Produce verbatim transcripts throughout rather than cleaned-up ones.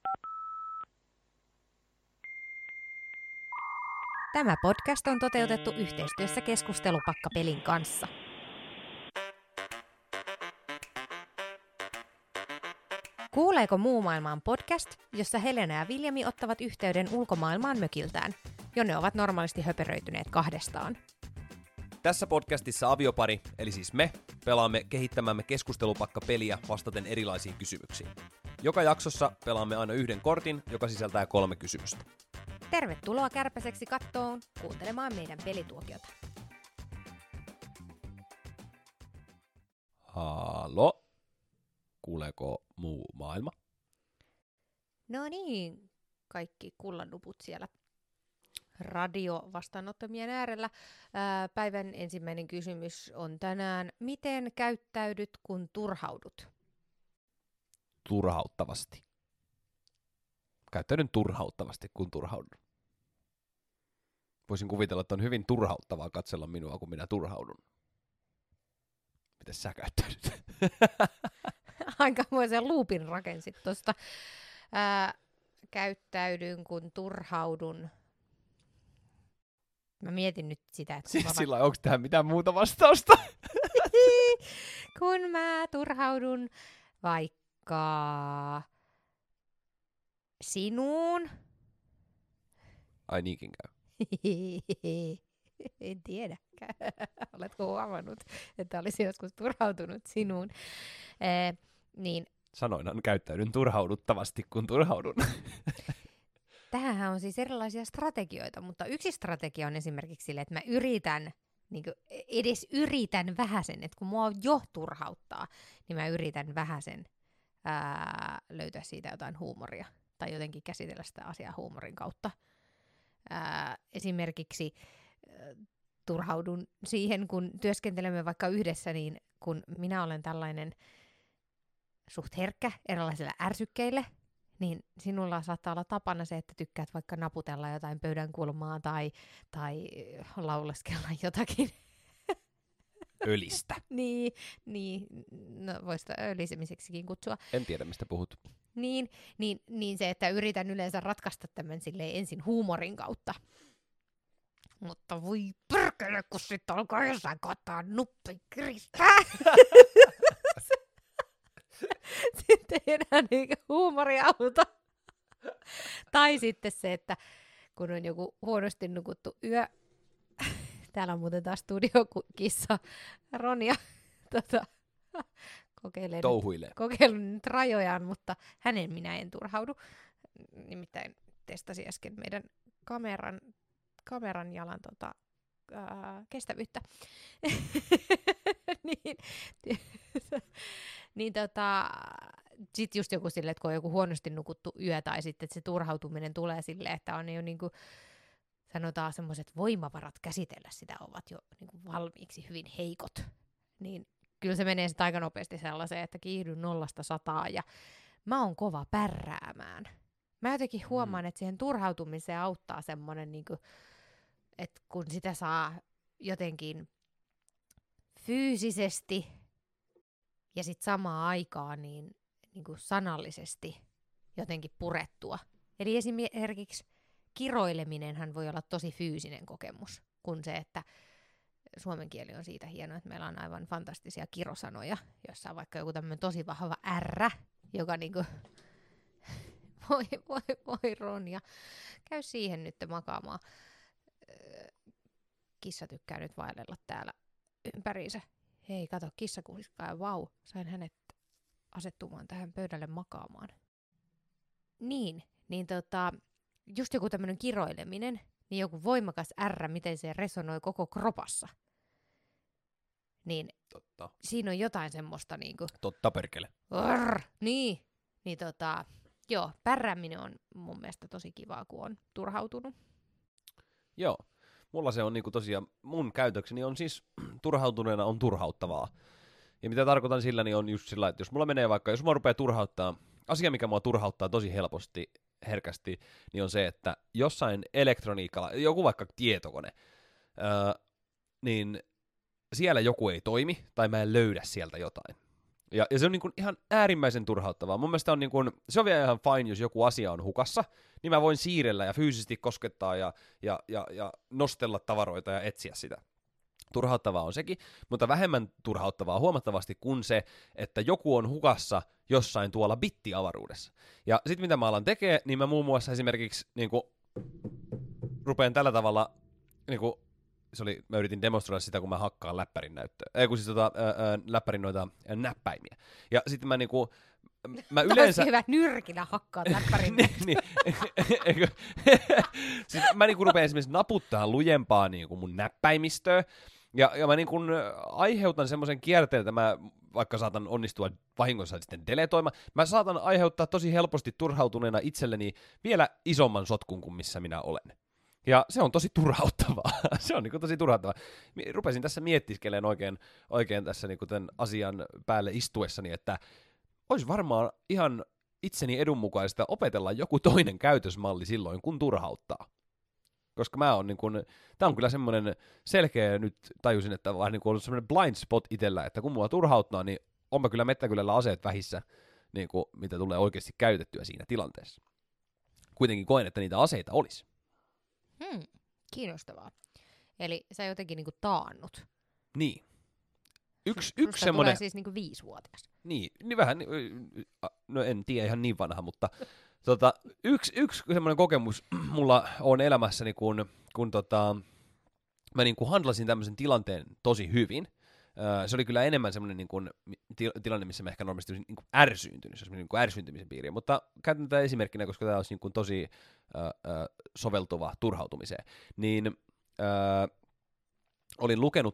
Tämä podcast on toteutettu yhteistyössä Keskustelupakka-pelin kanssa. Kuuleeko muu maailmaan podcast, jossa Helena ja Viljami ottavat yhteyden ulkomaailmaan mökiltään, jonne ovat normaalisti höperöityneet kahdestaan. Tässä podcastissa aviopari, eli siis me, pelaamme kehittämämme keskustelupakka-peliä vastaten erilaisiin kysymyksiin. Joka jaksossa pelaamme aina yhden kortin, joka sisältää kolme kysymystä. Tervetuloa Kärpäseksi kattoon kuuntelemaan meidän pelituokiota. Halo? Kuuleeko muu maailma? No niin, kaikki kullannuput siellä radio-vastaanottamien äärellä. Ää, päivän ensimmäinen kysymys on tänään, miten käyttäydyt, kun turhaudut? Turhauttavasti. Käyttäydyn turhauttavasti, kun turhaudun. Voisin kuvitella, että on hyvin turhauttavaa katsella minua, kun minä turhaudun. Miten sä käyttäydyt? Aikamoisen loopin rakensit tuosta. Käyttäydyn, kun turhaudun. Mä mietin nyt sitä, että... Siis va- sillä onko tähän mitään muuta vastausta? kun mä turhaudun vaikka sinuun. Ai niinkin käy. En tiedäkään. Oletko huomannut, että olisi joskus turhautunut sinuun? Eh, niin. Sanoinhan käyttäydyn turhauduttavasti, kun turhaudun. Tähänhän on siis erilaisia strategioita, mutta yksi strategia on esimerkiksi sille, että mä yritän, niin kuin edes yritän vähäsen, että kun mua jo turhauttaa, niin mä yritän vähäsen ää, löytää siitä jotain huumoria tai jotenkin käsitellä sitä asiaa huumorin kautta. Ää, esimerkiksi ää, turhaudun siihen, kun työskentelemme vaikka yhdessä, niin kun minä olen tällainen suht herkkä erilaisille ärsykkeille, niin sinulla saattaa olla tapana se, että tykkäät vaikka naputella jotain pöydän kulmaa tai, tai lauleskella jotakin. Ölistä. niin, niin, no voisi sitä ölisemiseksikin kutsua. En tiedä, mistä puhut. Niin, niin, niin se, että yritän yleensä ratkaista tämän silleen ensin huumorin kautta. Mutta voi perkele, kun sitten alkaa jossain kohtaa nuppi kiristää. Sitten ei enää niinku huumori auta. Tai sitten se, että kun on joku huonosti nukuttu yö. Täällä on muuten taas studiokissa Ronja. Tota, kokeilee Touhuilee. nyt, kokeillut nyt rajojaan, mutta hänen minä en turhaudu. Nimittäin testasin äsken meidän kameran, kameran jalan tota, ää, kestävyyttä. niin, niin tota, sit just joku silleen, että kun on joku huonosti nukuttu yö, tai sitten että se turhautuminen tulee silleen, että on jo niinku, sanotaan semmoiset voimavarat käsitellä sitä ovat jo niinku valmiiksi hyvin heikot, niin kyllä se menee sitten aika nopeasti sellaiseen, että kiihdyn nollasta sataa ja mä oon kova pärräämään. Mä jotenkin huomaan, että siihen turhautumiseen auttaa semmoinen, niinku, että kun sitä saa jotenkin fyysisesti ja sitten samaan aikaan niin, niin kuin sanallisesti jotenkin purettua. Eli esimerkiksi kiroileminenhan voi olla tosi fyysinen kokemus, kun se, että suomen kieli on siitä hieno, että meillä on aivan fantastisia kirosanoja, jossa on vaikka joku tämmöinen tosi vahva R, joka niinku, voi, voi, voi Ronja, käy siihen nyt makaamaan. Kissa tykkää nyt vaellella täällä ympäriinsä. Hei, kato, kissa kuiskaa ja vau, sain hänet asettumaan tähän pöydälle makaamaan. Niin, niin tota, just joku tämmöinen kiroileminen, niin joku voimakas R, miten se resonoi koko kropassa. Niin Totta. siinä on jotain semmoista niinku... Totta perkele. Arr, niin, niin tota, joo, pärrääminen on mun mielestä tosi kivaa, kun on turhautunut. Joo. Mulla se on niinku tosiaan, mun käytökseni on siis turhautuneena on turhauttavaa. Ja mitä tarkoitan sillä, niin on just sillä, että jos mulla menee vaikka, jos mulla rupeaa turhauttaa, asia mikä mua turhauttaa tosi helposti, herkästi, niin on se, että jossain elektroniikalla, joku vaikka tietokone, öö, niin siellä joku ei toimi, tai mä en löydä sieltä jotain. Ja, ja se on niin kuin ihan äärimmäisen turhauttavaa. Mun mielestä on niin kuin, se on vielä ihan fine, jos joku asia on hukassa, niin mä voin siirrellä ja fyysisesti koskettaa ja, ja, ja, ja nostella tavaroita ja etsiä sitä. Turhauttavaa on sekin, mutta vähemmän turhauttavaa huomattavasti kuin se, että joku on hukassa jossain tuolla bittiavaruudessa. Ja sit mitä mä alan tekee, niin mä muun muassa esimerkiksi niin kuin, rupean tällä tavalla, niin kuin, se oli, mä yritin demonstroida sitä, kun mä hakkaan läppärin näyttöä, ei kun siis tota, ää, ää, läppärin noita ää, näppäimiä. Ja sitten mä niinku, mä yleensä... hyvä nyrkillä hakkaa läppärin niin, niin, eikö, siis mä niinku rupean esimerkiksi naputtaa lujempaa niinku mun näppäimistöä, ja, ja mä niinku aiheutan semmoisen kierteen, että mä vaikka saatan onnistua vahingossa sitten deletoimaan, mä saatan aiheuttaa tosi helposti turhautuneena itselleni vielä isomman sotkun kuin missä minä olen. Ja se on tosi turhauttavaa. se on niinku tosi turhauttavaa. Rupesin tässä miettiskeleen oikein, oikein tässä niinku tämän asian päälle istuessani, että olisi varmaan ihan itseni edun mukaista opetella joku toinen käytösmalli silloin, kun turhauttaa. Koska mä oon niinku, tää on kyllä semmoinen selkeä, nyt tajusin, että vaan niinku ollut semmoinen blind spot itsellä, että kun mua turhauttaa, niin on mä kyllä mettäkylällä aseet vähissä, niinku, mitä tulee oikeasti käytettyä siinä tilanteessa. Kuitenkin koen, että niitä aseita olisi. Hmm, kiinnostavaa. Eli sä jotenkin niinku taannut. Niin. Yksi, Susta yksi semmoinen... tulee siis niinku viisivuotias. Niin, niin vähän, no en tiedä ihan niin vanha, mutta tota, yksi, yksi semmoinen kokemus mulla on elämässäni, kun, kun tota, mä niin kuin handlasin tämmöisen tilanteen tosi hyvin. Se oli kyllä enemmän semmoinen niin kuin tilanne, missä mä ehkä normaalisti olisin niin kuin ärsyyntynyt, se olisi niin kuin ärsyyntymisen piiriin, mutta käytän tätä esimerkkinä, koska tämä olisi niin kuin tosi äh, äh, soveltuva turhautumiseen. Niin äh, olin lukenut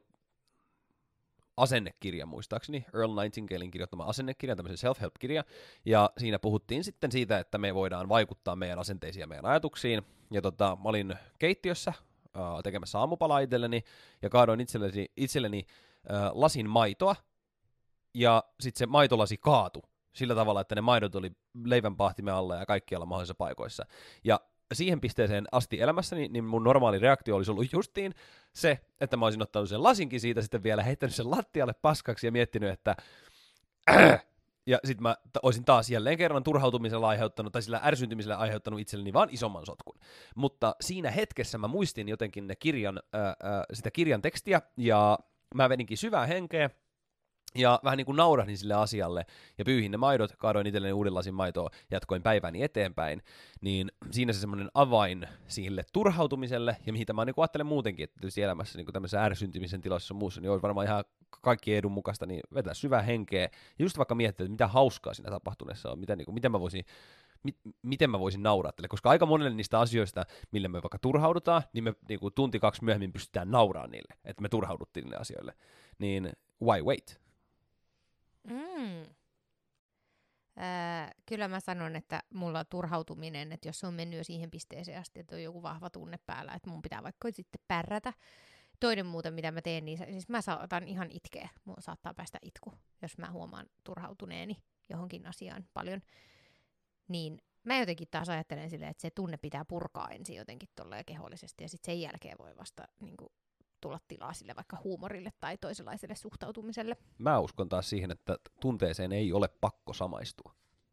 asennekirja muistaakseni, Earl Nightingalen kirjoittama asennekirja, tämmöisen self-help-kirja, ja siinä puhuttiin sitten siitä, että me voidaan vaikuttaa meidän asenteisiin ja meidän ajatuksiin, ja tota, mä olin keittiössä äh, tekemässä aamupalaa itselleni, ja kaadoin itselleni, itselleni äh, lasin maitoa, ja sitten se maitolasi kaatu sillä tavalla, että ne maidot oli leivän pahtimen alla ja kaikkialla mahdollisissa paikoissa, ja siihen pisteeseen asti elämässäni, niin mun normaali reaktio olisi ollut justiin se, että mä olisin ottanut sen lasinkin siitä, sitten vielä heittänyt sen lattialle paskaksi ja miettinyt, että äh! ja sit mä t- olisin taas jälleen kerran turhautumisella aiheuttanut, tai sillä ärsyntymisellä aiheuttanut itselleni vaan isomman sotkun. Mutta siinä hetkessä mä muistin jotenkin ne kirjan, ää, ää, sitä kirjan tekstiä, ja mä vedinkin syvää henkeä, ja vähän niin kuin naurahdin sille asialle, ja pyyhin ne maidot, kaadoin itselleni uuden lasin maitoa, jatkoin päiväni eteenpäin, niin siinä se semmoinen avain sille turhautumiselle, ja mitä mä niin ajattelen muutenkin, että tietysti elämässä niin tämmöisessä ärsyntymisen tilassa ja muussa, niin on varmaan ihan kaikki edun mukaista, niin vetää syvää henkeä, ja just vaikka miettiä, että mitä hauskaa siinä tapahtuneessa on, mitä, niin kuin, miten mä voisin mit, miten mä voisin naurattele, koska aika monelle niistä asioista, millä me vaikka turhaudutaan, niin me niin kuin tunti kaksi myöhemmin pystytään nauraamaan niille, että me turhauduttiin niille asioille, niin why wait? Mm. Öö, kyllä mä sanon, että mulla turhautuminen, että jos se on mennyt jo siihen pisteeseen asti, että on joku vahva tunne päällä, että mun pitää vaikka sitten pärrätä. Toinen muuten, mitä mä teen, niin siis mä saatan ihan itkeä. Mulla saattaa päästä itku, jos mä huomaan turhautuneeni johonkin asiaan paljon. Niin mä jotenkin taas ajattelen silleen, että se tunne pitää purkaa ensin jotenkin tolleen kehollisesti, ja sitten sen jälkeen voi vasta niin kuin tulla tilaa sille vaikka huumorille tai toisenlaiselle suhtautumiselle. Mä uskon taas siihen, että tunteeseen ei ole pakko samaistua.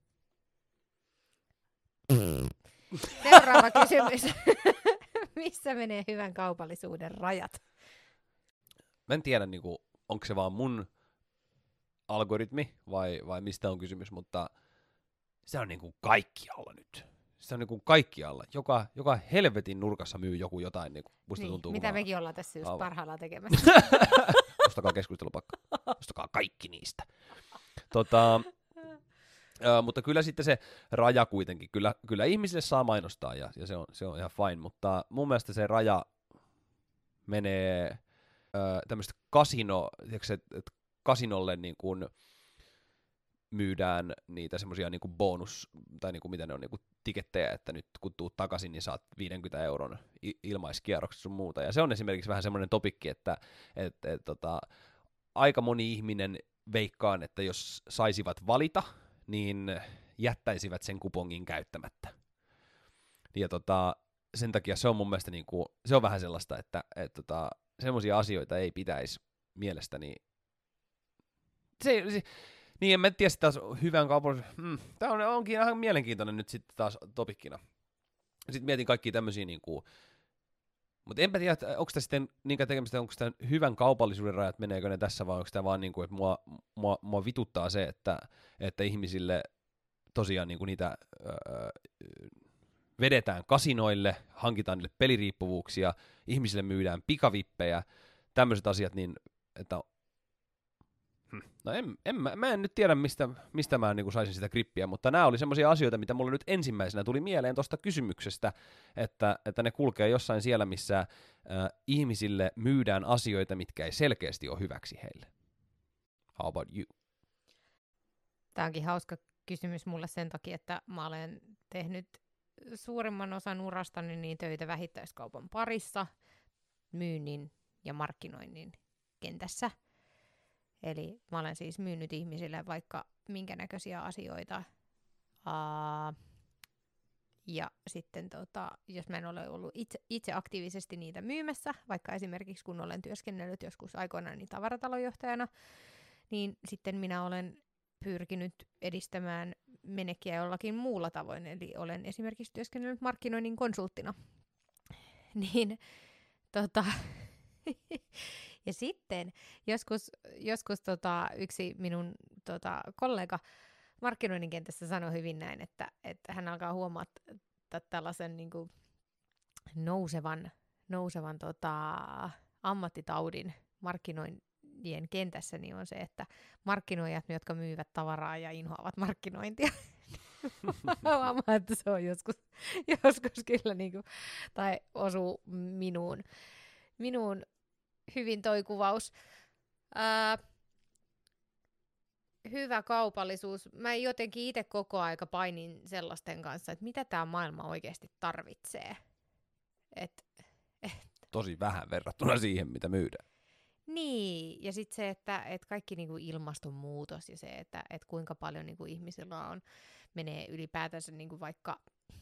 Seuraava kysymys. Missä menee hyvän kaupallisuuden rajat? Mä en tiedä, niin kuin, onko se vaan mun algoritmi vai, vai mistä on kysymys, mutta se on niin kuin kaikkialla nyt. Se on niin kuin kaikkialla. Joka, joka helvetin nurkassa myy joku jotain. Niin kuin, musta niin, tuntuu, mitä kun mekin ollaan tässä just Aivan. parhaillaan tekemässä. Ostakaa keskustelupakka. Ostakaa kaikki niistä. Tota, ää, mutta kyllä sitten se raja kuitenkin. Kyllä, kyllä ihmisille saa mainostaa ja, ja se, on, se on ihan fine. Mutta mun mielestä se raja menee tämmöistä kasino, että et kasinolle niin kuin myydään niitä semmoisia niinku bonus, tai niinku mitä ne on, niinku tikettejä, että nyt kun tuut takaisin, niin saat viidenkymmenen euron ilmaiskierrokset sun muuta. Ja se on esimerkiksi vähän semmoinen topikki, että et, et, tota, aika moni ihminen veikkaan, että jos saisivat valita, niin jättäisivät sen kupongin käyttämättä. Ja tota, sen takia se on mun mielestä niinku, se on vähän sellaista, että et, tota, semmoisia asioita ei pitäisi mielestäni... Se, se, Niin, en mä tiedä taas hyvän kaupan... Hmm, tää on, onkin ihan mielenkiintoinen nyt sitten taas topikkina. Sitten mietin kaikkia tämmöisiä niinku... Mutta enpä tiedä, että onko tämä sitten niinkään tekemistä, onko tämä hyvän kaupallisuuden rajat, meneekö ne tässä, vai onko tämä vaan niinku, että mua, mua, mua vituttaa se, että, että ihmisille tosiaan niinku niitä öö, vedetään kasinoille, hankitaan niille peliriippuvuuksia, ihmisille myydään pikavippejä, tämmöiset asiat, niin että no en, en, mä, mä en nyt tiedä, mistä, mistä mä niinku saisin sitä grippiä, mutta nämä oli semmoisia asioita, mitä mulle nyt ensimmäisenä tuli mieleen tuosta kysymyksestä, että, että ne kulkee jossain siellä, missä äh, ihmisille myydään asioita, mitkä ei selkeästi ole hyväksi heille. How about you? Tämä onkin hauska kysymys mulle sen takia, että mä olen tehnyt suurimman osan urastani niin töitä vähittäiskaupan parissa, myynnin ja markkinoinnin kentässä. Eli mä olen siis myynyt ihmisille vaikka minkä näköisiä asioita. Uh, ja sitten tota, jos mä en ole ollut itse, itse aktiivisesti niitä myymässä, vaikka esimerkiksi kun olen työskennellyt joskus aikoinaan niin tavaratalonjohtajana, niin sitten minä olen pyrkinyt edistämään menekkiä jollakin muulla tavoin. Eli olen esimerkiksi työskennellyt markkinoinnin konsulttina. Niin tota... Ja sitten joskus, joskus tota, yksi minun tota, kollega markkinoinnin kentässä sanoi hyvin näin, että, että hän alkaa huomata tällaisen niin kuin nousevan, nousevan tota, ammattitaudin markkinointien kentässä, niin on se, että markkinoijat, jotka myyvät tavaraa ja inhoavat markkinointia. Huomaa, että se on joskus, joskus kyllä niin kuin, tai osuu minuun. minuun hyvin toi kuvaus. Ää, hyvä kaupallisuus. Mä jotenkin itse koko aika painin sellaisten kanssa, että mitä tämä maailma oikeasti tarvitsee. Et, et. Tosi vähän verrattuna siihen, mitä myydään. Niin, ja sitten se, että et kaikki niinku ilmastonmuutos ja se, että et kuinka paljon niinku ihmisillä on, menee ylipäätänsä niinku vaikka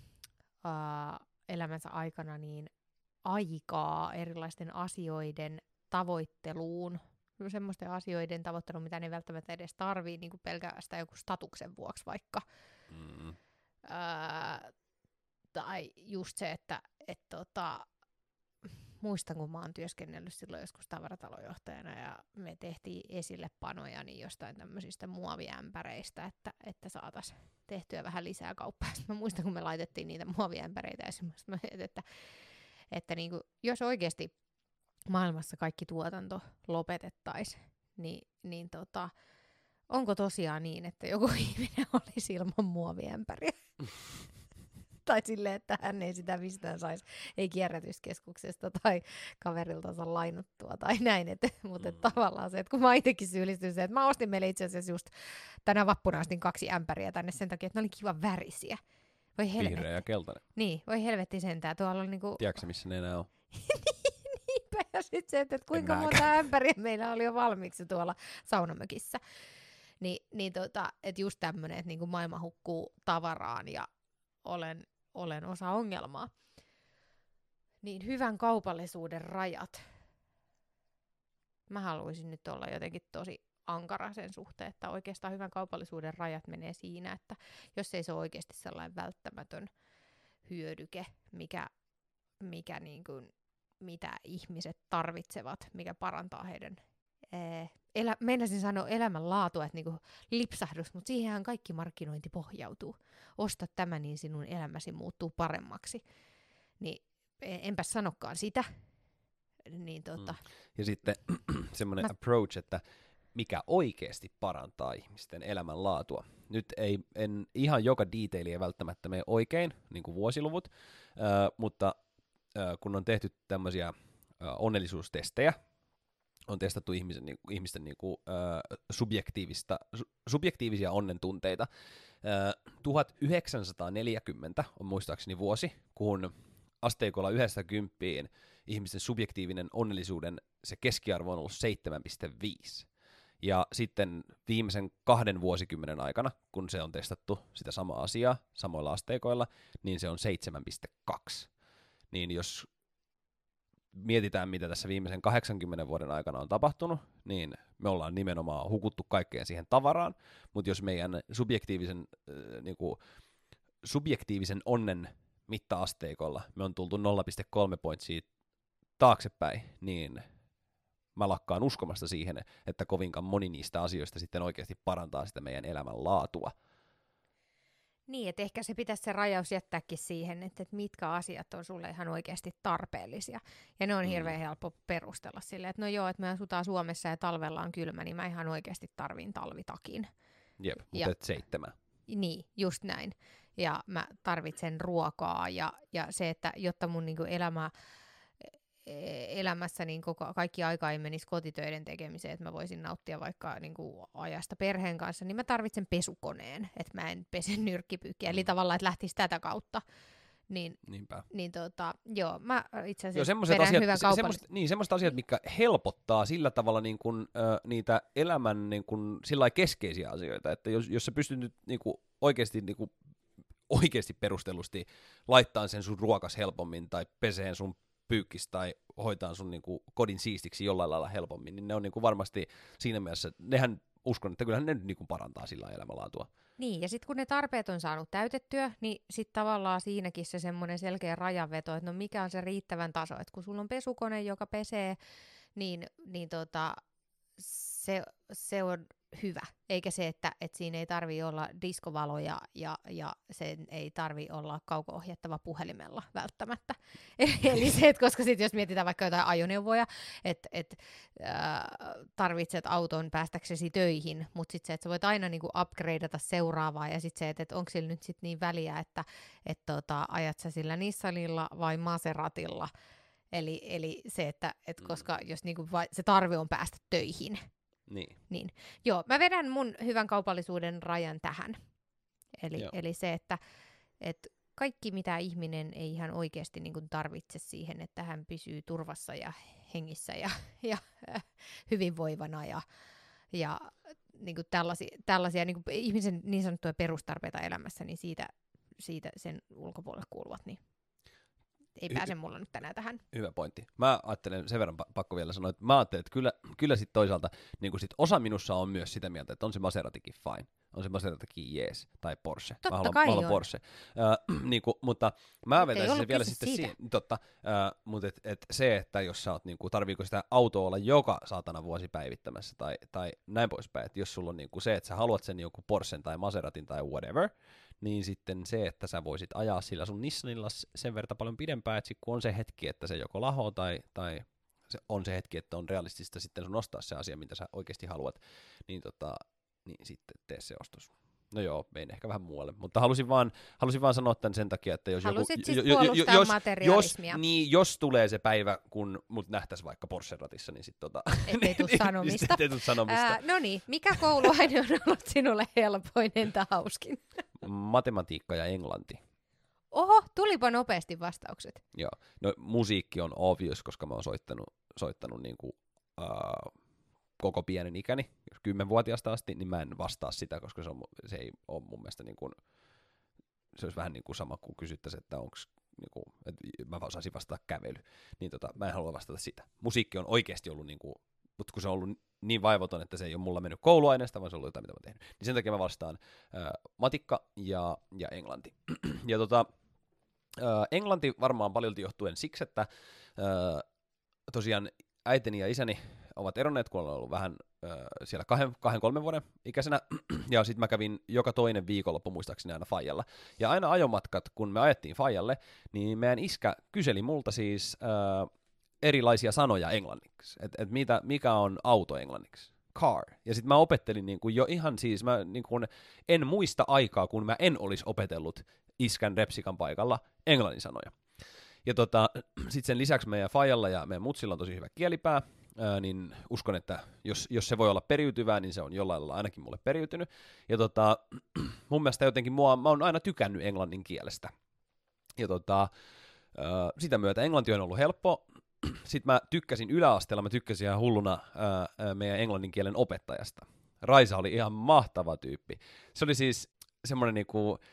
ää, elämänsä aikana niin aikaa erilaisten asioiden tavoitteluun, semmoisten asioiden tavoitteluun, mitä ne välttämättä edes tarvii, niin kuin pelkästään joku statuksen vuoksi vaikka. Mm. Öö, tai just se, että et tota, muistan, kun mä oon työskennellyt silloin joskus tavaratalonjohtajana ja me tehtiin esille panoja niin jostain tämmöisistä muoviämpäreistä, että, että saataisiin tehtyä vähän lisää kauppaa. Sitten mä muistan, kun me laitettiin niitä muoviämpäreitä esimerkiksi, mä mietin, että, että niin kuin, jos oikeasti maailmassa kaikki tuotanto lopetettaisiin, niin, niin tota, onko tosiaan niin, että joku ihminen olisi ilman muoviämpäriä? Tai silleen, että hän ei sitä mistään saisi, ei kierrätyskeskuksesta tai kaveriltansa lainattua tai näin. Et, mutta et tavallaan se, että kun mä itsekin syyllistyn se, että mä ostin meille itse asiassa just tänä vappuna ostin kaksi ämpäriä tänne sen takia, että ne oli kivan värisiä. Voi helvetti. Vihreä ja keltainen. Niin, voi helvetti sentään. Tuolla on niinku... Tiedätkö missä ne enää on? Niinpä, ja sitten se, että kuinka monta ämpäriä meillä oli jo valmiiksi tuolla saunamökissä. Ni, niin tota, että just tämmönen, että niinku maailma hukkuu tavaraan ja olen, olen osa ongelmaa. Niin hyvän kaupallisuuden rajat. Mä haluaisin nyt olla jotenkin tosi ankara sen suhteen, että oikeastaan hyvän kaupallisuuden rajat menee siinä, että jos ei se ole oikeasti sellainen välttämätön hyödyke, mikä, mikä niin kuin, mitä ihmiset tarvitsevat, mikä parantaa heidän, ee, elä, meinasin sanoa elämänlaatua, että niin kuin lipsahdus, mutta siihenhän kaikki markkinointi pohjautuu. Osta tämä, niin sinun elämäsi muuttuu paremmaksi. Niin enpä sanokaan sitä. Niin, tota. mm. Ja sitten semmoinen Mä... approach, että mikä oikeasti parantaa ihmisten elämänlaatua. Nyt ei en, ihan joka detaili ei välttämättä mene oikein, niin kuin vuosiluvut, äh, mutta äh, kun on tehty tämmöisiä äh, onnellisuustestejä, on testattu ihmisen, niin, ihmisten niin kuin, äh, subjektiivista, su, subjektiivisia onnentunteita. Äh, tuhatyhdeksänsataaneljäkymmentä on muistaakseni vuosi, kun asteikolla yhdestä kymppiin ihmisten subjektiivinen onnellisuuden se keskiarvo on ollut seitsemän pilkku viisi. Ja sitten viimeisen kahden vuosikymmenen aikana, kun se on testattu sitä samaa asiaa samoilla asteikoilla, niin se on seitsemän pilkku kaksi. Niin jos mietitään, mitä tässä viimeisen kahdeksankymmenen vuoden aikana on tapahtunut, niin me ollaan nimenomaan hukuttu kaikkeen siihen tavaraan, mutta jos meidän subjektiivisen, äh, niinku, subjektiivisen onnen mitta-asteikolla me on tultu nolla pilkku kolme pointsia taaksepäin, niin mä lakkaan uskomasta siihen, että kovinkaan moni niistä asioista sitten oikeasti parantaa sitä meidän elämän laatua. Niin, että ehkä se pitäisi se rajaus jättääkin siihen, että, että mitkä asiat on sulle ihan oikeasti tarpeellisia. Ja ne on hirveän mm. helppo perustella silleen, että no joo, että me asutaan Suomessa ja talvella on kylmä, niin mä ihan oikeasti tarvin talvitakin. Jep, mutta et seitsemän. Niin, just näin. Ja mä tarvitsen ruokaa ja, ja se, että jotta mun niinku elämä, elämässä niin koko, kaikki aika ei menisi kotitöiden tekemiseen, että mä voisin nauttia vaikka niinku ajasta perheen kanssa, niin mä tarvitsen pesukoneen, että mä en pese nyrkkipyykkiä, mm. eli tavallaan, että lähtisi tätä kautta. Niin, Niinpä. Niin tota, joo, mä itse asiassa joo, vedän asiat, hyvän se, kaupallisen. Semmoista, niin, semmoista asiat, mitkä helpottaa sillä tavalla niin kun, ö, niitä elämän niin kun, sillä keskeisiä asioita, että jos, jos sä pystyt nyt niin kun, oikeasti, niin kun, oikeasti perustellusti laittaa sen sun ruokas helpommin tai peseen sun pyykkis tai hoitaa sun niin kun, kodin siistiksi jollain lailla helpommin, niin ne on niin kun, varmasti siinä mielessä, nehän uskon, että kyllähän ne nyt niin kun, parantaa sillä elämänlaatua. Niin, ja sitten kun ne tarpeet on saanut täytettyä, niin sitten tavallaan siinäkin se semmoinen selkeä rajanveto, että no mikä on se riittävän taso, että kun sulla on pesukone, joka pesee, niin, niin tota, se, se on hyvä, eikä se, että, että siinä ei tarvitse olla diskovaloja ja, ja sen ei tarvitse olla kauko-ohjattava puhelimella välttämättä. Eli se, että koska sitten jos mietitään vaikka jotain ajoneuvoja, että et, äh, tarvitset auton päästäksesi töihin, mutta sitten se, että sä voit aina niinku upgradeata seuraavaa ja sitten se, että et onko sillä nyt sit niin väliä, että et tota, ajat sä sillä Nissanilla vai Maseratilla. Eli, eli se, että et koska jos niinku va- se tarve on päästä töihin, Niin. niin. Joo, mä vedän mun hyvän kaupallisuuden rajan tähän. Eli, eli se, että et kaikki mitä ihminen ei ihan oikeasti niin kuin tarvitse siihen, että hän pysyy turvassa ja hengissä ja, ja äh, hyvinvoivana ja, ja niin kuin tällaisia, tällaisia niin kuin ihmisen niin sanottuja perustarpeita elämässä, niin siitä, siitä sen ulkopuolelle kuuluvat, niin ei Hy- pääse mulla nyt tänään tähän. Hyvä pointti. Mä ajattelen, sen verran pakko vielä sanoa, että mä ajattelen, että kyllä, kyllä sit toisaalta niin sit osa minussa on myös sitä mieltä, että on se Maseratikin fine. On se Maseratikin jees, tai Porsche. Totta mä haluan, kai mä haluan on. Porsche. Äh, niin kuin, mutta mä Mut vetäisin se vielä sitten siihen. Totta, äh, mutta et, et se, että jos sä oot, niin kuin, tarviiko sitä autoa olla joka saatana vuosi päivittämässä, tai, tai näin poispäin, että jos sulla on niin kuin se, että sä haluat sen joku Porschen tai Maseratin tai whatever, niin sitten se, että sä voisit ajaa sillä sun Nissanilla sen verran paljon pidempään, että kun on se hetki, että se joko lahoo tai, tai se on se hetki, että on realistista sitten sun ostaa se asia, mitä sä oikeasti haluat, niin, tota, niin sitten tee se ostos. No joo, mein ehkä vähän muualle, mutta halusin vaan, halusin vaan sanoa tämän sen takia, että jos Halusit joku... siis jo, jo, puolustaa jos, materialismia. Jos, niin, jos tulee se päivä, kun mut nähtäisi vaikka Porsche-ratissa, niin sitten tota... Ettei tuu sanomista. Ettei tuu sanomista. Ää, no niin, mikä kouluaine on ollut sinulle helpoin tai hauskin? Matematiikka ja englanti. Oho, tulipa nopeasti vastaukset. Joo, no musiikki on obvious, koska mä oon soittanut, soittanut niinku, uh, koko pienen ikäni, jos kymmenvuotiaasta asti, niin mä en vastaa sitä, koska se, on, se ei ole mun mielestä niin kuin, se olisi vähän niin kuin sama kuin kysyttäisiin, että onko niin kuin, että mä osaisin vastata kävely, niin tota, mä en halua vastata sitä. Musiikki on oikeasti ollut, niin kuin, mutta kun se on ollut niin vaivoton, että se ei ole mulla mennyt kouluaineesta, vaan se on ollut jotain, mitä mä oon tehnyt, niin sen takia mä vastaan äh, matikka ja, ja englanti. ja tota, äh, englanti varmaan paljolti johtuen siksi, että äh, tosiaan äitini ja isäni ovat eronneet, kun olen ollut vähän äh, siellä kahden, kahden, kolmen vuoden ikäisenä, ja sitten mä kävin joka toinen viikonloppu muistaakseni aina faijalla. Ja aina ajomatkat, kun me ajettiin faijalle, niin meidän iskä kyseli multa siis äh, erilaisia sanoja englanniksi, että et mitä, mikä on auto englanniksi. Car. Ja sitten mä opettelin niinku jo ihan siis, mä niinku en muista aikaa, kun mä en olisi opetellut iskän repsikan paikalla englannin sanoja. Ja tota, sitten sen lisäksi meidän faijalla ja meidän mutsilla on tosi hyvä kielipää, ää, niin uskon, että jos, jos se voi olla periytyvää, niin se on jollain lailla ainakin mulle periytynyt. Ja tota, mun mielestä jotenkin mua, mä oon aina tykännyt englannin kielestä. Ja tota, ää, sitä myötä englanti on ollut helppo. Sitten mä tykkäsin yläasteella, mä tykkäsin ihan hulluna ää, ää, meidän englannin kielen opettajasta. Raisa oli ihan mahtava tyyppi. Se oli siis semmoinen niinku,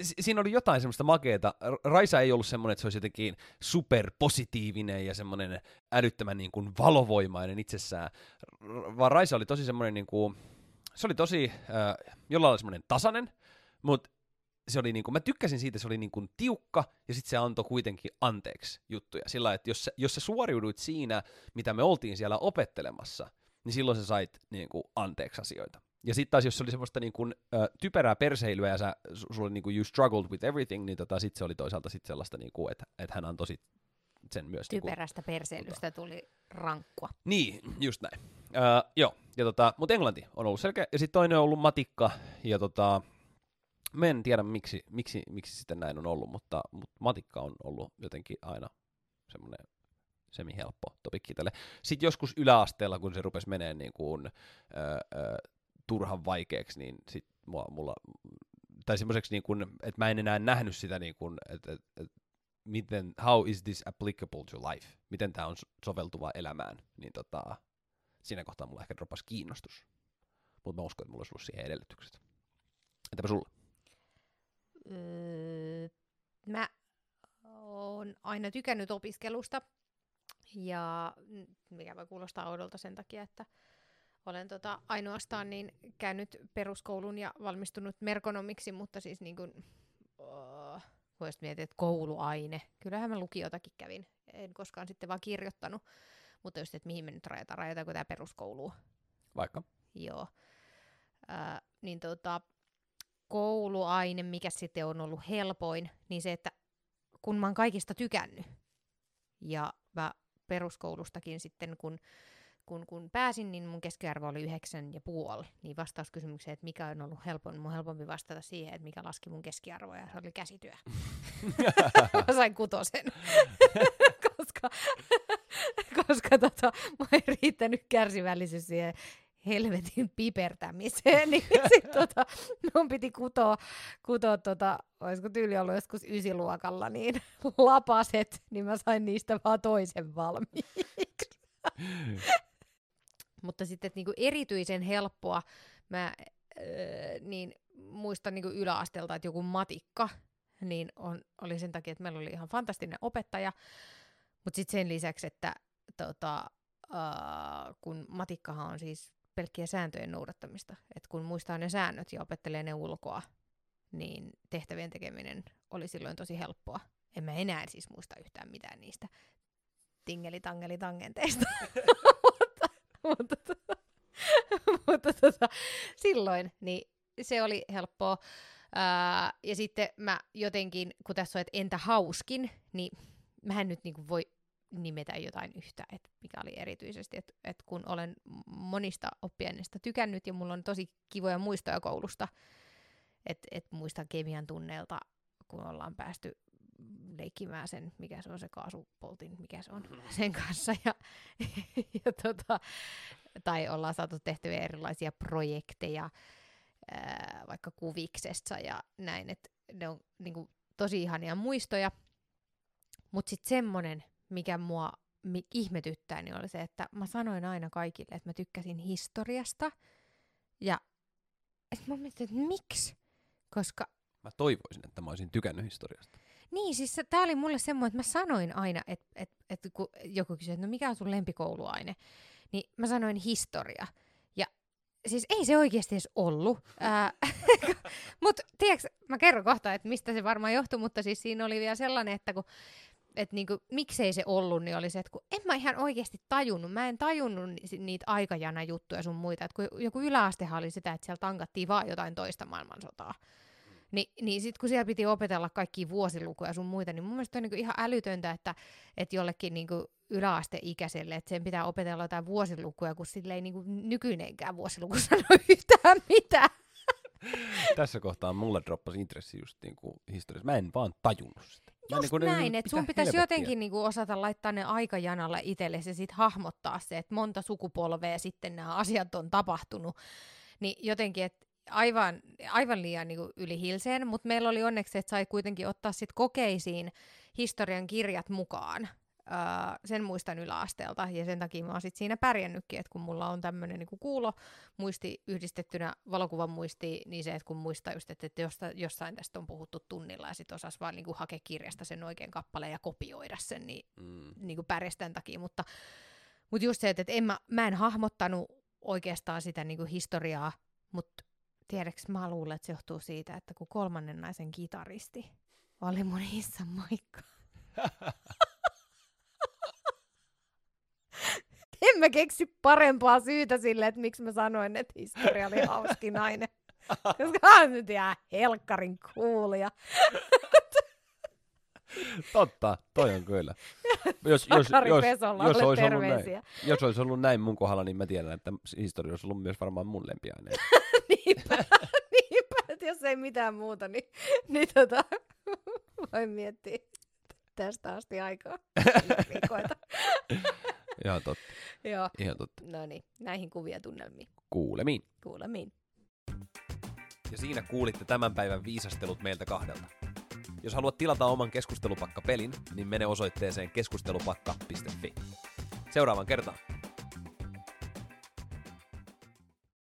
si- siinä oli jotain semmoista makeeta. Raisa ei ollut semmoinen, että se olisi jotenkin superpositiivinen ja semmoinen älyttömän niin kuin valovoimainen itsessään, vaan Raisa oli tosi semmoinen, niin kuin, se oli tosi äh, jollain lailla semmoinen tasainen, mutta se oli niin kuin, mä tykkäsin siitä, se oli niin kuin tiukka ja sitten se antoi kuitenkin anteeksi juttuja. Sillä lailla, että jos sä, jos sä suoriuduit siinä, mitä me oltiin siellä opettelemassa, niin silloin sä sait niin kuin anteeksi asioita. Ja sitten taas, jos se oli semmoista niin kuin, ä, typerää perseilyä ja sä, sulla oli niin kuin you struggled with everything, niin tota, sitten se oli toisaalta sit sellaista, niin kuin, että et hän antoi sit sen myös. Typerästä niin kuin, perseilystä tota. tuli rankkua. Niin, just näin. Ö, joo, ja tota, mutta englanti on ollut selkeä, ja sitten toinen on ollut matikka, ja tota, mä en tiedä miksi, miksi, miksi sitten näin on ollut, mutta, mutta matikka on ollut jotenkin aina semmoinen semi-helppo topikki tälle. Sitten joskus yläasteella, kun se rupesi menee niin kuin, ö, ö, turhan vaikeaksi, niin sit mua, mulla, tai semmoiseksi niin kuin, että mä en enää nähnyt sitä niin kuin, että et, et, miten, how is this applicable to life, miten tää on soveltuva elämään, niin tota, siinä kohtaa mulla ehkä droppasi kiinnostus. Mutta mä uskon, että mulla olisi ollut siihen edellytykset. Entäpä sulla? Öö, mä oon aina tykännyt opiskelusta, ja mikä voi kuulostaa oudolta sen takia, että olen tota ainoastaan niin käynyt peruskoulun ja valmistunut merkonomiksi, mutta siis niin kuin, oh, voisit miettiä, että kouluaine. Kyllähän mä lukiotakin kävin, en koskaan sitten vaan kirjoittanut, mutta just, että mihin me nyt rajataan, rajataanko tämä peruskouluun? Vaikka. Joo. Äh, niin tota, kouluaine, mikä sitten on ollut helpoin, niin se, että kun mä oon kaikista tykännyt, ja mä peruskoulustakin sitten, kun Kun, kun pääsin, niin mun keskiarvo oli yhdeksän ja puoli. Niin vastauskysymykseen, että mikä on ollut helpon, mun helpompi vastata siihen, että mikä laski mun keskiarvoa, ja se oli käsityö. Mä sain kutosen. koska koska tota, mä ei riittänyt kärsivällisyys siihen helvetin pipertämiseen, niin sit tota, mun piti kutoa, kutoa tota, olisiko tyyli ollut joskus ysiluokalla, niin lapaset, niin mä sain niistä vaan toisen valmiiksi. Mutta sitten että niinku erityisen helppoa, mä äh, niin muistan niinku yläasteelta, että joku matikka niin on, oli sen takia, että meillä oli ihan fantastinen opettaja, mutta sitten sen lisäksi, että tota, äh, kun matikkahan on siis pelkkiä sääntöjen noudattamista, että kun muistaa ne säännöt ja opettelee ne ulkoa, niin tehtävien tekeminen oli silloin tosi helppoa. En mä enää siis muista yhtään mitään niistä tingeli-tangeli-tangenteista. mutta tota, mutta tota, silloin niin se oli helppoa. Ää, ja sitten mä jotenkin, kun tässä on, että entä hauskin, niin mähän nyt niinku voi nimetä jotain yhtä, että mikä oli erityisesti, että et kun olen monista oppiaineista tykännyt ja mulla on tosi kivoja muistoja koulusta, että et muistan kemian tunneilta, kun ollaan päästy leikkimään sen, mikä se on se kaasupoltin, mikä se on sen kanssa. Ja, ja tota, tai ollaan saatu tehtyä erilaisia projekteja, ää, vaikka kuviksessa ja näin, että ne on niinku tosi ihania muistoja. Mutta sitten semmonen, mikä mua mi- ihmetyttää, niin oli se, että mä sanoin aina kaikille, että mä tykkäsin historiasta. Ja et mä mietin, että miksi? Koska Mä toivoisin, että mä olisin tykännyt historiasta. niin, siis tää oli mulle semmoinen, että mä sanoin aina, että et, et, kun joku kysyi, että no mikä on sun lempikouluaine, niin mä sanoin historia. Ja siis ei se oikeasti edes ollut. Mutta tiedätkö, mä kerron kohta, että mistä se varmaan johtui, mutta siis siinä oli vielä sellainen, että kun, et niinku, miksei se ollut, niin oli se, että kun en mä ihan oikeasti tajunnut, mä en tajunnut niitä aikajana juttuja sun muita, että kun joku yläastehan oli sitä, että siellä tankattiin vaan jotain toista maailmansotaa. Ni, niin sitten kun siellä piti opetella kaikkia vuosilukuja sun muita, niin mun mielestä on niinku ihan älytöntä, että et jollekin niinku yläasteikäiselle, että sen pitää opetella jotain vuosilukuja, kun sille ei niinku nykyinenkään vuosiluku sano yhtään mitään. Tässä kohtaa mulle droppasi intressi just niinku historiassa. Mä en vaan tajunnut sitä. Mä Just niinku, näin, että sun pitäisi helvettiä. jotenkin niinku osata laittaa ne aikajanalle itsellesi ja sitten hahmottaa se, että monta sukupolvea sitten nämä asiat on tapahtunut. Niin jotenkin, että aivan, aivan liian niinku yli hilseen, mutta meillä oli onneksi, että sai kuitenkin ottaa sit kokeisiin historian kirjat mukaan. Uh, sen muistan yläasteelta, ja sen takia mä oon sit siinä pärjännytkin, että kun mulla on tämmönen niinku kuulo muisti yhdistettynä valokuvan muistiin, niin se, että kun muistaa just, että, että josta, jossain tästä on puhuttu tunnilla, ja sit osas vaan niinku hakea kirjasta sen oikein kappaleen ja kopioida sen, niin mm. niinku pärjäs tämän takia, mutta, mutta just se, että, että en mä, mä en hahmottanut oikeastaan sitä niinku historiaa, mutta tiedäks mä luulen, että se johtuu siitä, että kun kolmannen naisen kitaristi oli mun isän Maikka. En mä keksi parempaa syytä sille, että miksi mä sanoin, että historia oli hauski nainen. Koska hän nyt jää helkkarin kuulia. Totta, toi on kyllä. Jos, jos, jos, jos, olisi ollut näin, jos olisi ollut näin mun kohdalla, niin mä tiedän, että historia olisi ollut myös varmaan mun lempiaine. niinpä, niinpä, että jos ei mitään muuta, niin, niin tota, voin miettiä tästä asti aikaa. Ihan totta. Joo. Ihan totta. No niin, näihin kuvia tunnelmiin. Kuulemiin. Kuulemiin. Ja siinä kuulitte tämän päivän viisastelut meiltä kahdelta. Jos haluat tilata oman keskustelupakka-pelin, niin mene osoitteeseen keskustelupakka piste fi. Seuraavan kertaan.